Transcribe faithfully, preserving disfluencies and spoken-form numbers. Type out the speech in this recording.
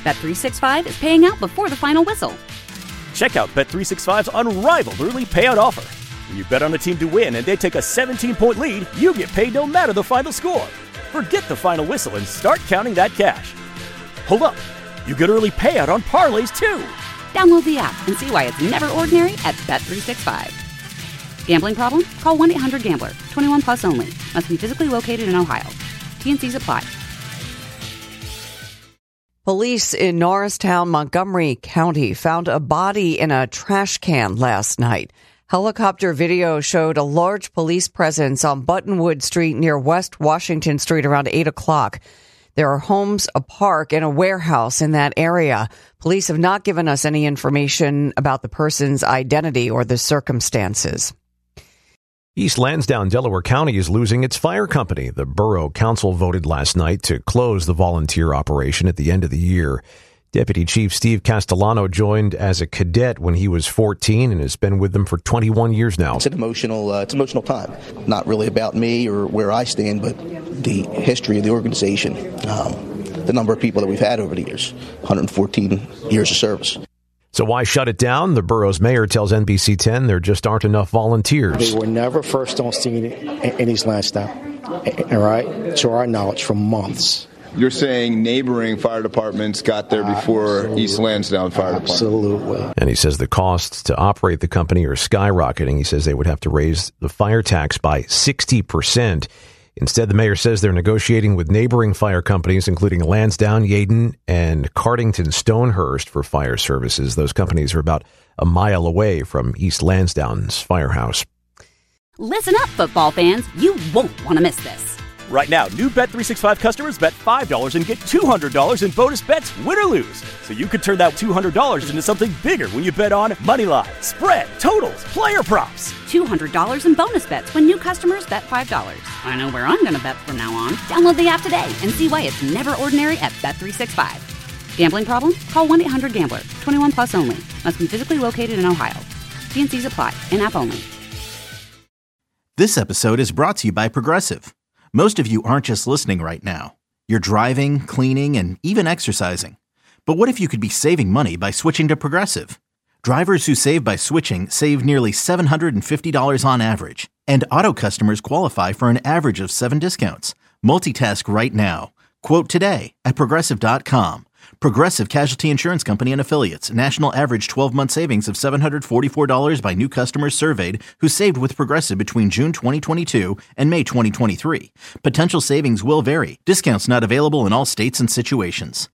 Bet three sixty-five is paying out before the final whistle. Check out Bet three sixty-five's unrivaled early payout offer. When you bet on a team to win and they take a seventeen-point lead, you get paid no matter the final score. Forget the final whistle and start counting that cash. Hold up. You get early payout on parlays, too. Download the app and see why it's never ordinary at Bet three sixty-five. Gambling problem? Call one eight hundred gambler. twenty-one plus only. Must be physically located in Ohio. T N Cs apply. Police in Norristown, Montgomery County found a body in a trash can last night. Helicopter video showed a large police presence on Buttonwood Street near West Washington Street around eight o'clock. There are homes, a park, and a warehouse in that area. Police have not given us any information about the person's identity or the circumstances. East Lansdowne, Delaware County is losing its fire company. The borough council voted last night to close the volunteer operation at the end of the year. Deputy Chief Steve Castellano joined as a cadet when he was fourteen and has been with them for twenty-one years now. It's an emotional, uh, it's an emotional time. Not really about me or where I stand, but the history of the organization, um, the number of people that we've had over the years, one hundred fourteen years of service. So why shut it down? The borough's mayor tells N B C ten there just aren't enough volunteers. They were never first on scene in East Lansdowne, all right, to our knowledge, for months. You're saying neighboring fire departments got there before Absolutely. East Lansdowne Fire Department? Absolutely. And he says the costs to operate the company are skyrocketing. He says they would have to raise the fire tax by sixty percent. Instead, the mayor says they're negotiating with neighboring fire companies, including Lansdowne, Yeadon, and Cardington Stonehurst for fire services. Those companies are about a mile away from East Lansdowne's firehouse. Listen up, football fans. You won't want to miss this. Right now, new Bet three sixty-five customers bet five dollars and get two hundred dollars in bonus bets, win or lose. So you could turn that two hundred dollars into something bigger when you bet on money line, spread, totals, player props. two hundred dollars in bonus bets when new customers bet five dollars. I know where I'm going to bet from now on. Download the app today and see why it's never ordinary at Bet three sixty-five. Gambling problem? Call one eight hundred gambler. twenty-one plus only. Must be physically located in Ohio. T N Cs apply. In-app only. This episode is brought to you by Progressive. Most of you aren't just listening right now. You're driving, cleaning, and even exercising. But what if you could be saving money by switching to Progressive? Drivers who save by switching save nearly seven hundred fifty dollars on average. And auto customers qualify for an average of seven discounts. Multitask right now. Quote today at Progressive dot com. Progressive Casualty Insurance Company and Affiliates. National average twelve-month savings of seven hundred forty-four dollars by new customers surveyed who saved with Progressive between June twenty twenty-two and May twenty twenty-three. Potential savings will vary. Discounts not available in all states and situations.